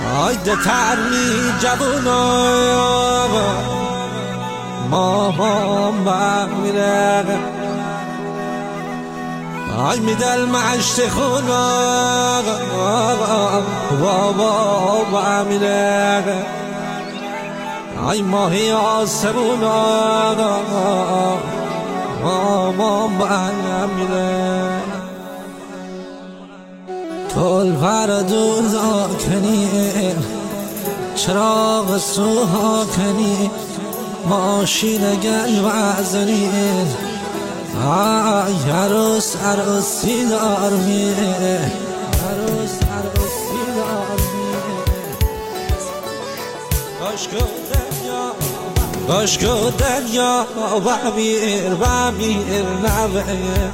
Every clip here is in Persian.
آیده ترمی جوونا مامان بمیره آی میدل معشت خونا بابا بمیره آی ماهی آسمونا مامان بمیره طول فردوز کنی چراغ سوها کنی ماشین گل وزنی عروس عروسی دار میره عروس عروسی دار میره کاشکو دریا بمیر نبه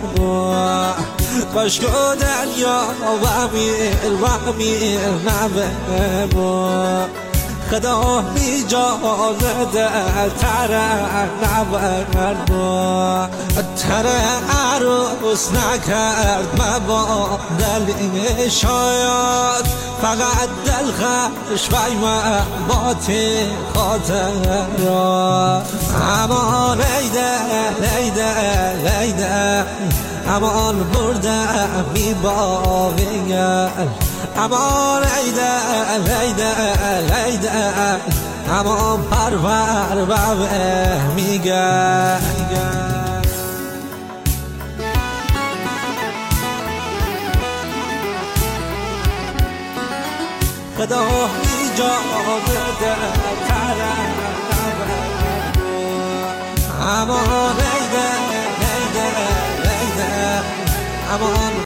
کاشکو دریا بمیر نبه خدا بی جانده تره نبرد تره عروس نکرد مبا دلی شاید فقط دل خش بایمه باتی خاطر را امان لیده لیده لیده امان برده می باقیه امان لیده لیده لیده امان پرور ببه میگه خدا ایجاد تره امان لیده لیده لیده امان